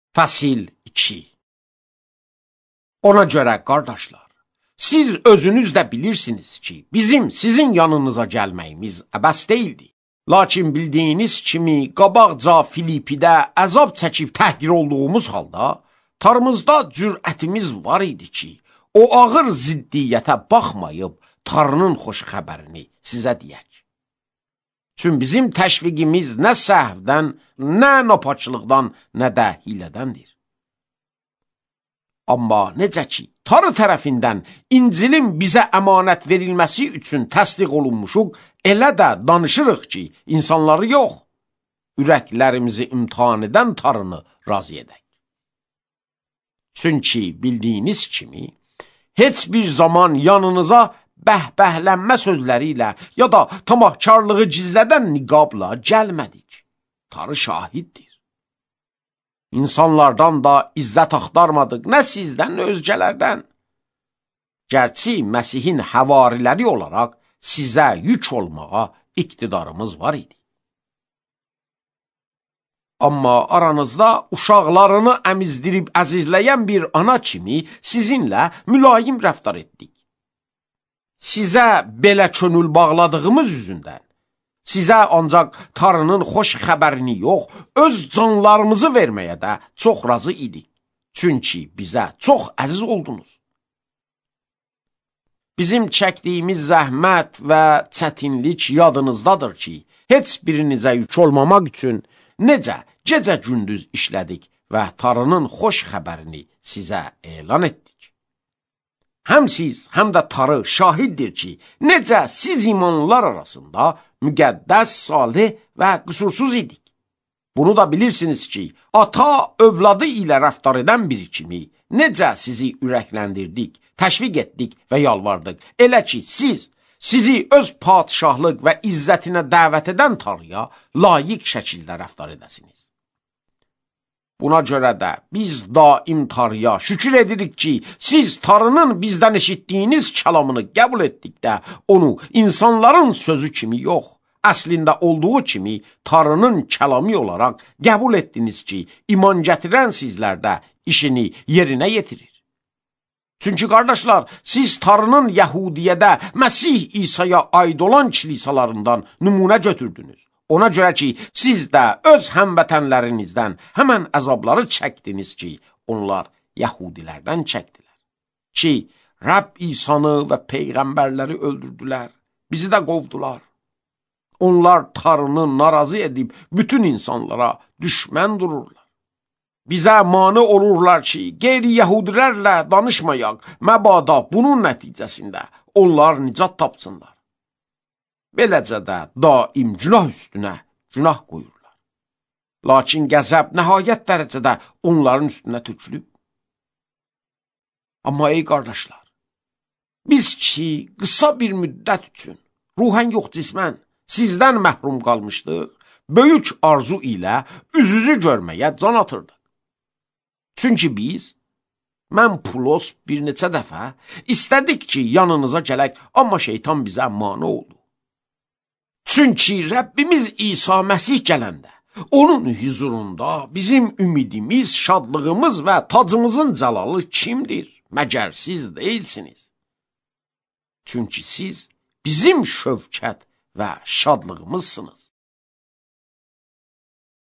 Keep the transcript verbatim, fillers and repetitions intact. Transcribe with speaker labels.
Speaker 1: Fəsil iki. Ona görə qardaşlar, siz özünüz də bilirsiniz ki, bizim sizin yanınıza gəlməyimiz əbəs deyildi. Lakin bildiyiniz kimi qabaqca Filipidə əzab çəkib təhqir olduğumuz halda, tarımızda cürətimiz var idi ki, o ağır ziddiyyətə baxmayıb Tanrının xoş xəbərini sizə deyək. Çünki bizim təşviqimiz nə səhvdən, nə napaçılıqdan, nə də hilədəndir. Amma necə ki, Tanrı tərəfindən İncilin bizə əmanət verilməsi üçün təsdiq olunmuşuq, elə də danışırıq ki, insanları yox, ürəklərimizi imtihan edən Tanrını razı edək. Çünki bildiyiniz kimi, heç bir zaman yanınıza bəhbəhlənmə sözləri ilə ya da tamahkarlığı gizlədən niqabla gəlmədik. Tanrı şahiddir. İnsanlardan da izzət axtarmadıq, nə sizdən, nə özgələrdən. Gərçi Məsihin həvariləri olaraq sizə yük olmağa iqtidarımız var idi. Amma aranızda uşaqlarını əmizdirib əzizləyən bir ana kimi sizinlə mülayim rəftar etdik. Sizə belə könül bağladığımız üzündən, sizə ancaq Tanrının xoş xəbərini yox, öz canlarımızı verməyə də çox razı idik. Çünki bizə çox əziz oldunuz. Bizim çəkdiyimiz zəhmət və çətinlik yadınızdadır ki, heç birinizə yük olmamaq üçün necə gecə-gündüz işlədik və Tanrının xoş xəbərini sizə elan etdik. Həm siz, həm də Tanrı şahiddir ki, necə siz imanlılar arasında müqəddəs, salih və qüsursuz idik. Bunu da bilirsiniz ki, ata övladı ilə rəftar edən biri kimi necə sizi ürəkləndirdik, təşviq etdik və yalvardıq. Elə ki, siz, sizi öz padişahlıq və izzətinə dəvət edən Tanrıya layiq şəkildə rəftar edəsiniz. Buna görə də biz daim Tanrıya şükür edirik ki, siz Tanrının bizdən eşitdiyiniz kəlamını qəbul etdikdə onu insanların sözü kimi yox, əslində olduğu kimi Tanrının kəlamı olaraq qəbul etdiniz ki, iman gətirən sizlərdə işini yerinə yetirir. Çünki qardaşlar, siz Tanrının Yəhudiyyədə Məsih İsa'ya aid olan kilisalarından nümunə götürdünüz. Ona görə ki, siz də öz həmvətənlərinizdən həmən əzabları çəkdiniz ki, onlar Yəhudilərdən çəkdilər. Ki, Rəbb İsa'nı və Peyğəmbərləri öldürdülər, bizi də qovdular. Onlar Tanrını narazı edib bütün insanlara düşmən dururlar. Bizə mane olurlar ki, qeyri-Yəhudilərlə danışmayaq, məbada bunun nəticəsində onlar nicat tapsınlar. Beləcə də daim günah üstünə günah qoyurlar. Lakin qəzəb nəhayət dərəcədə onların üstünə tökülüb. Amma ey qardaşlar, biz ki, qısa bir müddət üçün, ruhən yox cismən, sizdən məhrum qalmışdıq, böyük arzu ilə üz-üzü görməyə can atırdıq. Çünki biz, mən Pulos bir neçə dəfə istədik ki, yanınıza gələk, amma şeytan bizə mane oldu. Çünki Rəbbimiz İsa Məsih gələndə, onun huzurunda bizim ümidimiz, şadlığımız və tacımızın cəlalı kimdir? Məgər siz deyilsiniz. Çünki siz bizim şövkət və şadlığımızsınız.